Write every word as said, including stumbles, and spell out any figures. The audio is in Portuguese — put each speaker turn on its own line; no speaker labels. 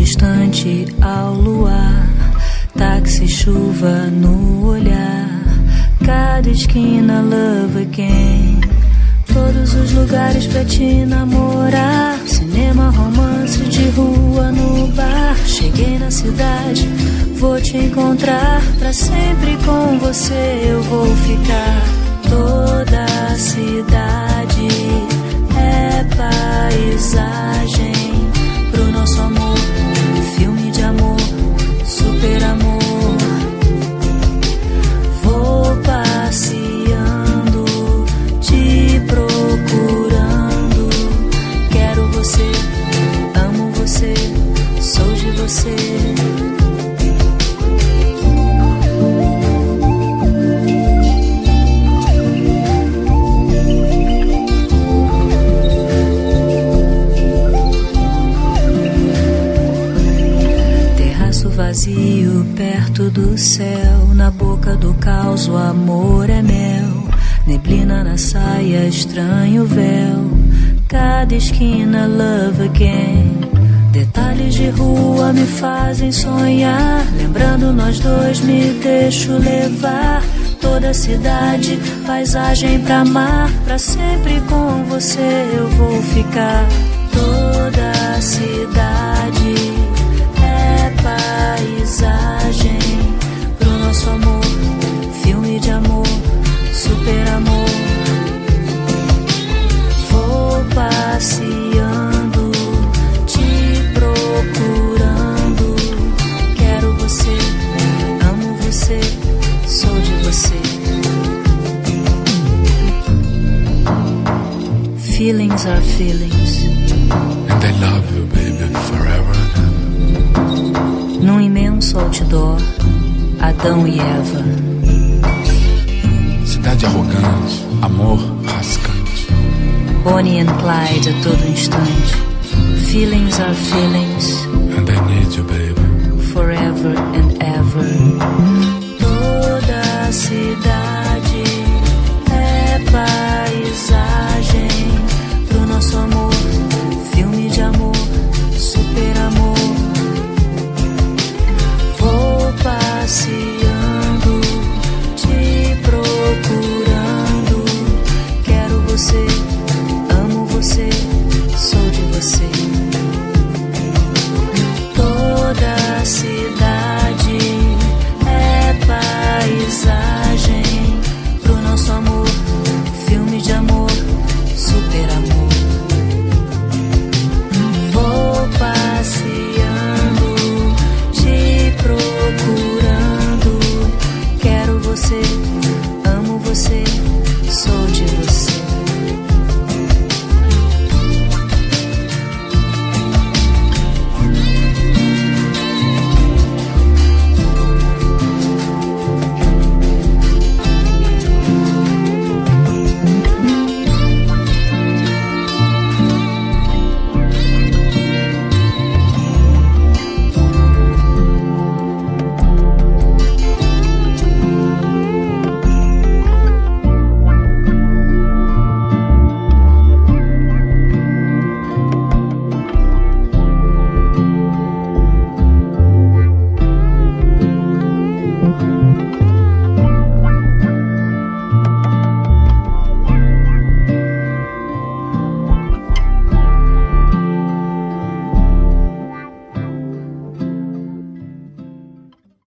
distante ao luar. Táxi, chuva no olhar. Cada esquina, love again. Todos os lugares pra te namorar. Cinema, romance de rua no bar. Cheguei na cidade, vou te encontrar. Pra sempre com você eu vou ficar. Toda a cidade é paisagem pro nosso amor. Filme de amor, super amor. Vou passeando, te procurando. Quero você, amo você, sou de você. Vazio perto do céu, na boca do caos o amor é mel. Neblina na saia, estranho véu. Cada esquina, love again. Detalhes de rua me fazem sonhar. Lembrando nós dois, me deixo levar. Toda a cidade, paisagem pra amar. Pra sempre com você eu vou ficar. Toda a cidade paisagem pro nosso amor, filme de amor, super amor. Vou passeando, te procurando. Quero você, amo você, sou de você. Feelings are feelings,
and I love you, baby, forever and ever.
Num imenso outdoor, Adão e Eva.
Cidade arrogante, amor rascante.
Bonnie and Clyde a todo instante. Feelings are feelings,